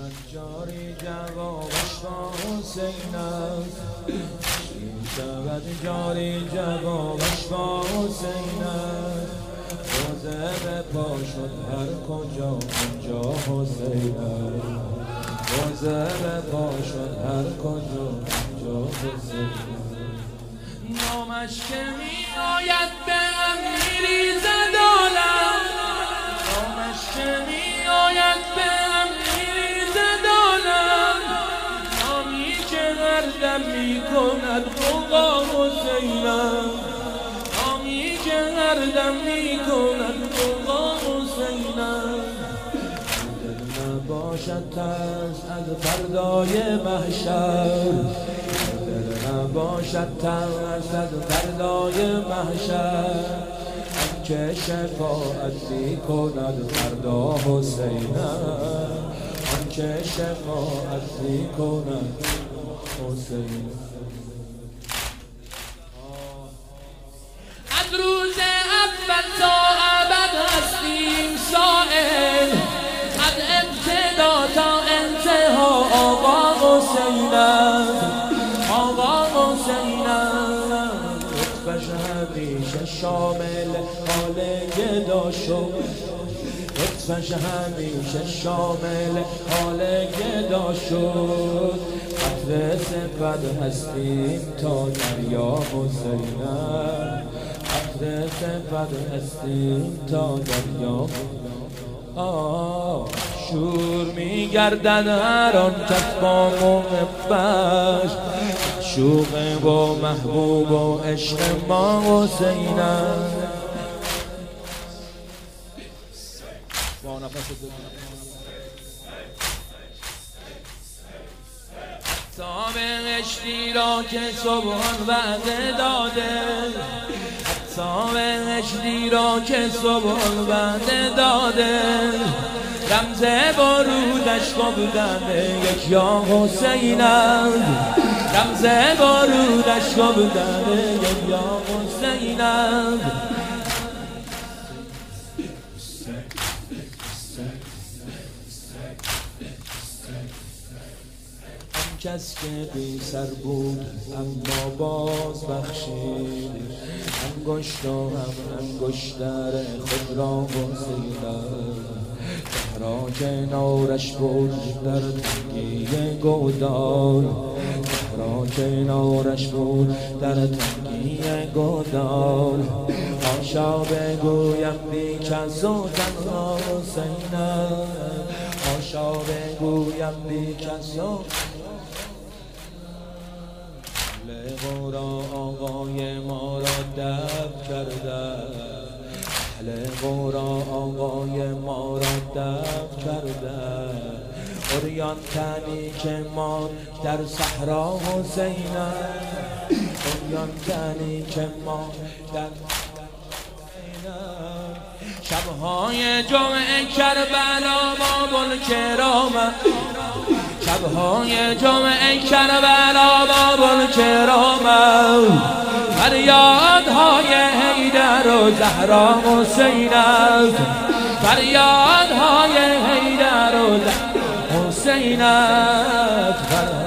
جاری جوابش با حسین است، شود جاری جوابش با حسین است. روزه به پا شد هر کجا اونجا حسین است، روزه به پا شد هر کجا اونجا حسین است. نامش که می آید به هم میریزد عالم، نامش که می آید به هم میریزد عالم. نامی که هر دم می کند غوغا حسین است، نامی که هر دم می کند غوغا حسین است. دل نباشد ترس از فردای محشر، نباشد ترس از فردای محشر. آنکه شفاعت می کند فردا حسین است، آنکه شفاعت می کند حسین. از روز اول تا ابد هستیم سائل، از ابتدا تا انتها آقا حسین است، لطفش همیشه شامل حال گدا شد، لطفش همیشه شامل حال گدا شد. قطره صفت هستیم تا دریا حسین است، قطره صفت هستیم تا دریا. شور میگردد هر آن کس با محبش، شوق با محبوب و عشق ما حسین است. تا بهشتی را که سبحان وعده داده، تا بهشتی را که سبحان وعده داده. رمز بارودش گفتن یک یا حسین است، رمز بارودش گفتن یک یا حسین است. آن کس که بی سر بود اما باز بخشید، انگشت و هم انگشتر خود را حسین است. را کنارش بود در تنگی گودال، را کنارش بود در تنگی گودال. آشا بگویم بی کس و تنها حسین است، آشا بگویم بی کس و غورا آقای ما را دفع کرده، اهل غورا آقای ما را دفع کرده. عریان تنی که ما در صحرا حسین است، عریان تنی که ما در حسین است. شبهای جمعه کربلا باب الکرام، شبهای جمعه کربلا باب الکرام. فریادهای حیدر و زهرا حسین است، فریادهای حیدر و زهرا حسین است.